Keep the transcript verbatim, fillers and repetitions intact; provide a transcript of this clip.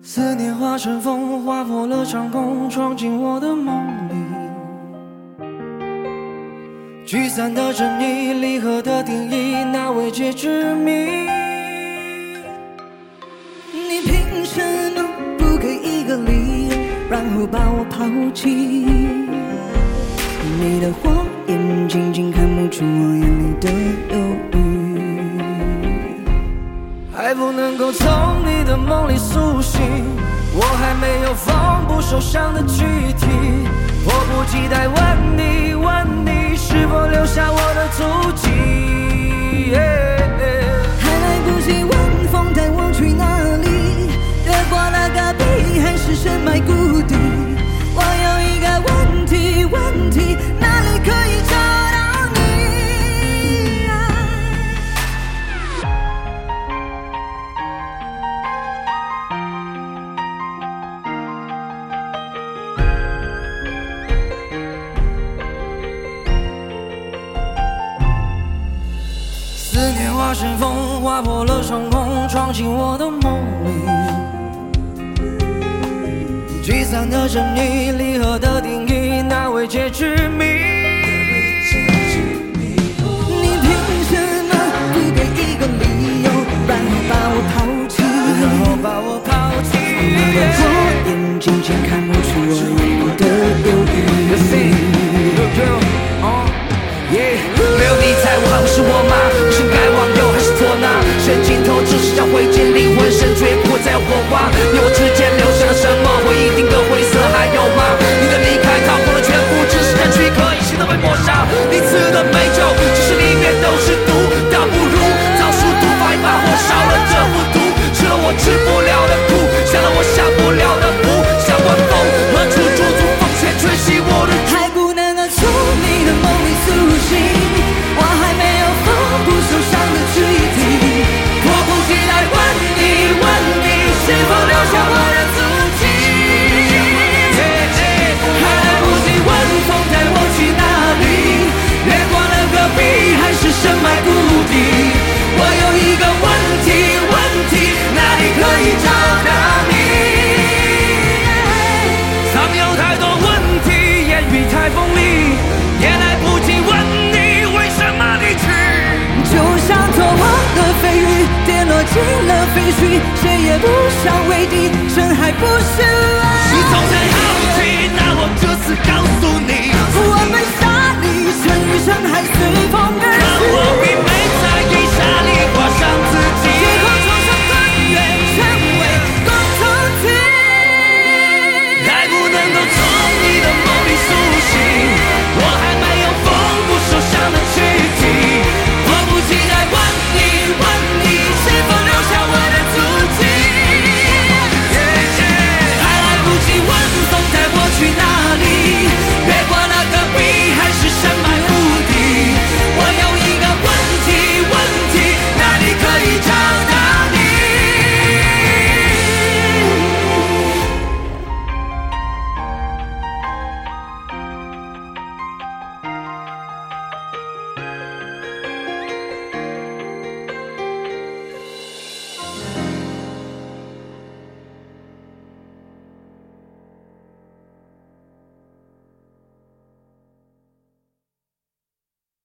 思念化成风，划破了长空，闯进我的梦里。聚散的真意，离合的定义，那未解之谜。 你凭什么不给一个理由，然后把我抛弃？你的火眼睛睛看不出我眼里的忧郁。 还不能够从你的梦里苏醒，我还没有放不受伤的躯体，迫不及待问你问你是否留下我的足迹、yeah, yeah 还来不及问风带我去哪里，越过了戈壁还是深埋谷底。我有一个问题问题，哪里可以找到你、 思念化成风，划破了长空，闯进我的梦里。聚散的真意，离合的定义，那未解之谜。 你凭什么不给一个理由，然后把我抛弃？ 然后把我抛弃。 我眼睛睛看不出我眼里的忧郁。 没有你在，我还会是我吗？是该忘忧还是错呢？神尽头只是想挥剑，灵魂深邃不会再有火花。你我之间留下了什么？回忆定格灰色还有吗？你的离开掏空了全部，只是人躯可以心都被抹杀。你赐的美酒，即使里面都是毒，倒不如早熟毒发一把火烧了这幅图，吃了我吃不了的苦，下了我下不了的符，像晚风何处驻足，风雪吹熄我的还不能够从你的梦里苏醒，我还没有放不受伤的躯体，迫不及待问你问你是否留下我的足迹。还来不及问风带我去哪里，越过了戈壁还是深埋谷底。我有一个问题问题，哪里可以找到你？ 常有太多问题，言语太锋利，也来不及问你为什么离去。 就像脱网的飞鱼，跌落进了废墟，谁也不想为敌，深海不是爱。 你总在好奇，那我这次告诉你， 我们沙砾，沉鱼深海随风飘。